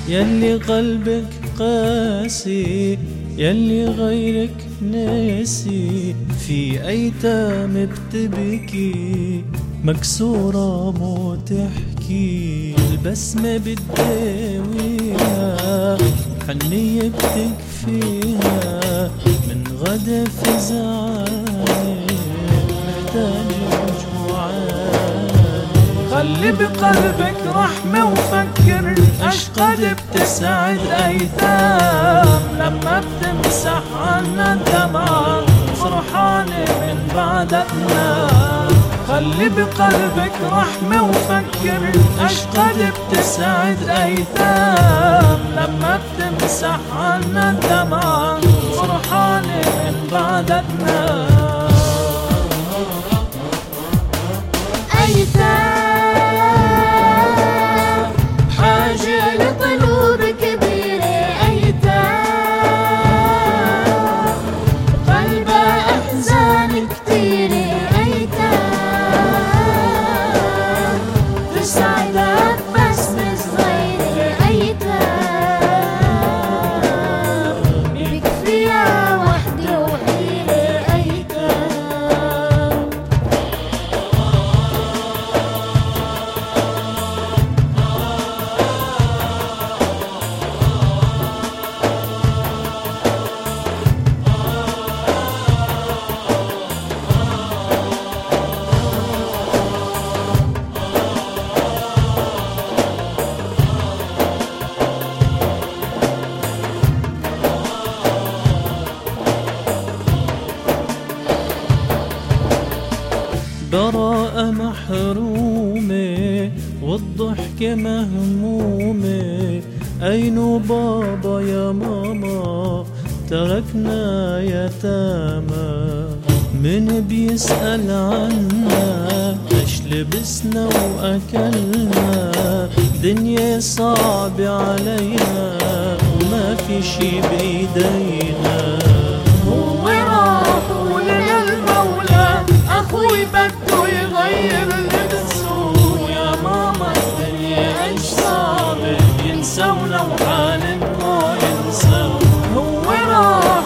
يلي قلبك قاسي، يلي غيرك ناسي، في أيتام بتبكي مكسورة مو تحكي، البسمة بتداويها، حنية بتكفيها، من غدا في زعاني محتاجة جوعاني. خلي بقلبك رحمة وفكر أشقد بتسعد أيتام، لما بتمسح عنا الدمع فرحانة من بعدنا. خلي بقلبك رحمة وفكر أشقد بتسعد أيتام، لما بتمسح عنا الدمع فرحانة من بعدنا. أيتام حاجة لقلوب كبيرة، أيتام قلبها أحزان كتيرة، أيتام تسعدك بسمة صغيرة، أيتام بكفيها وحدة وحيدة، أيتام. براءة محرومة والضحكة مهمومة، أين بابا يا ماما تركنا يتامى، من بيسأل عنا ايش لبسنا وأكلنا، دنيا صعبة علينا وما في شي بإيدينا. هو راح وللمولى أخوي بده يغير لبسه، يا ماما الدنيا ايش صعبة، ينسونا وحالنا ينسوا. هو راح